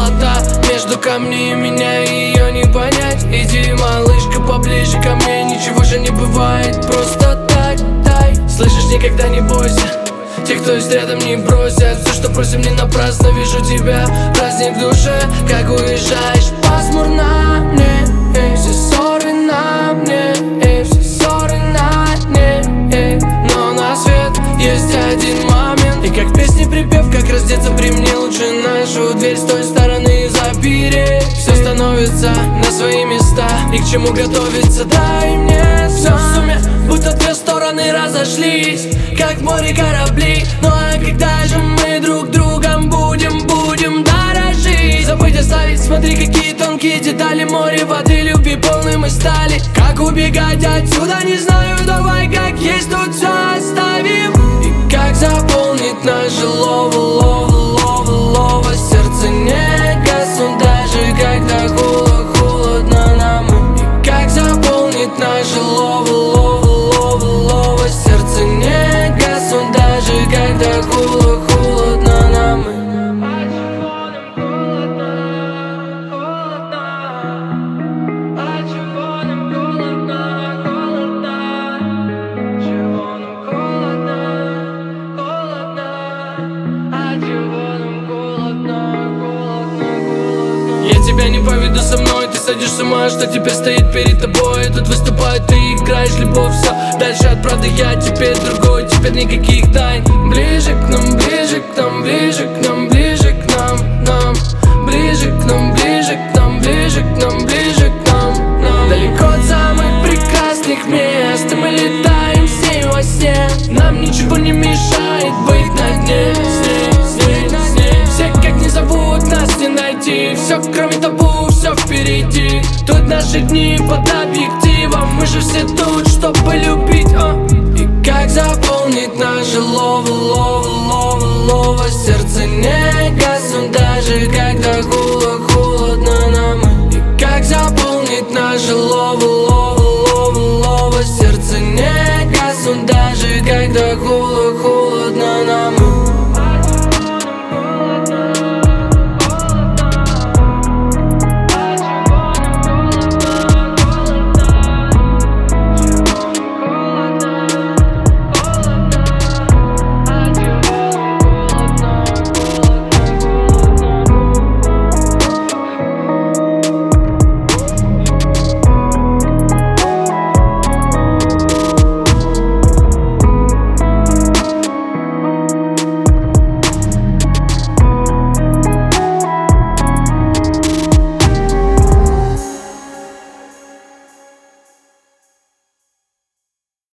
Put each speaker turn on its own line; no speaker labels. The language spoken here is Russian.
холода. Между камней меня ее не понять. Иди, малышка, поближе ко мне, ничего же не бывает. Просто так, дай. Слышишь, никогда не бойся, те, кто есть рядом, не бросят. Все, что просим, не напрасно. Вижу тебя, праздник в душе. Как уезжаешь, пасмурно мне, все ссоры на мне, все ссоры на дне, но на свет есть один момент. И как песни припев, как раздеться при мне, лучше нашу дверь с той стороны запереть. Все становится на свои места, и к чему готовиться, дай мне. Все в сумме, будто две стороны разошлись, как в море корабли. Ну а когда же мы друг другом будем дорожить? Забыть оставить, смотри, какие тонкие детали. Море воды, любви полны мы стали. Как убегать отсюда, не знаю, давай как есть тут все оставим. И как заполнить наше лово сердце не гаснут, даже когда холодно нам. И как заполнить наше лово сердце не гаснут, даже когда холодно нам. Я тебя не поведу со мной, ты сойдешь с ума, что теперь стоит перед тобой. Тут выступает, ты играешь любовь, все дальше от правды, я теперь другой, теперь никаких тайн. Ближе к нам, ближе к нам, ближе к нам, ближе к нам, ближе к нам, ближе к нам, ближе к нам, ближе к нам. Далеко от самых прекрасных мест, и мы летаем с ней во сне. Нам ничего не мешает быть на дне, с ней. Все как не зовут, нас не найти. Все кроме табу, все впереди. Тут наши дни под объективом. Мы же все тут, чтоб полюбить, И как заполнить наше лово сердце не гаснут, даже когда холодно нам. И как заполнить наше лово сердце не гаснут, даже когда холодно.